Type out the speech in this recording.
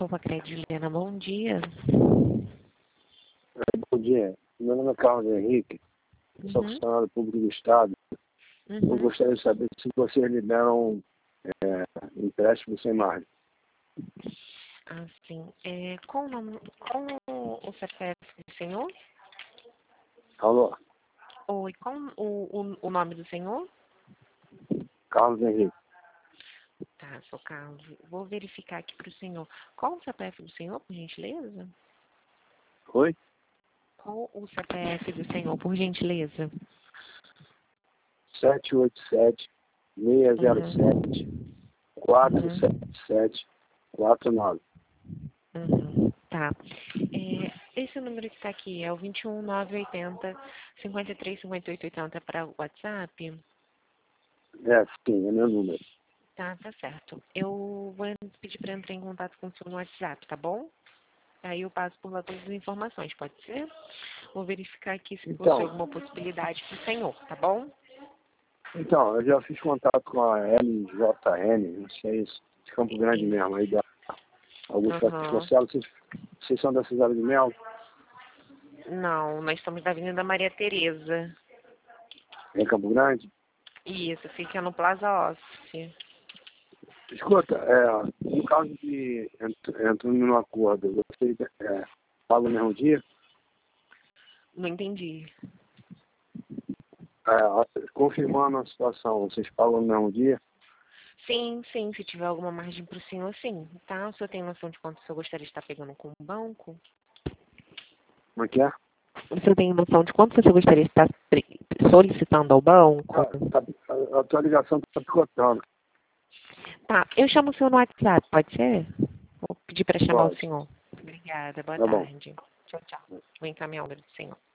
Papacred Juliana, bom dia. Bom dia. Meu nome é Carlos Henrique, sou funcionário público do Estado. Eu gostaria de saber se vocês liberam empréstimo sem margem. Ah, sim. Qual o CPF do senhor? Alô? Oi, qual o nome do senhor? Carlos Henrique. Tá, sou Carlos. Vou verificar aqui para o senhor. Qual o CPF do senhor, por gentileza? Oi? Qual o CPF do senhor, por gentileza? 787-607-477-49. Tá. Esse número que está aqui é o 21980-535880 para o WhatsApp? Sim, é meu número. Tá certo. Eu vou pedir para entrar em contato com o senhor no WhatsApp, tá bom? Aí eu passo por lá todas as informações, pode ser? Vou verificar aqui se possui alguma possibilidade para o senhor, tá bom? Então, eu já fiz contato com a LJN, não sei se de Campo Grande mesmo, aí da Augusto Vasconcelos. Vocês são da cidade de Mel? Não, nós estamos da Avenida Maria Tereza. Em Campo Grande? Isso, fica no Plaza Office. Escuta, no caso de entrando num acordo, você paga no mesmo dia? Não entendi. Confirmando a situação, vocês pagam no mesmo dia? Sim, se tiver alguma margem para o senhor, sim, tá? O senhor tem noção de quanto o senhor gostaria de estar pegando com o banco? Como é que é? O senhor tem noção de quanto o senhor gostaria de estar solicitando ao banco? A tua ligação está picotando. Tá, eu chamo o senhor no WhatsApp, pode ser? Vou pedir para chamar o Pode. senhor. Obrigada, boa Tá bom. tarde. Tchau. Vou encaminhar o número do senhor.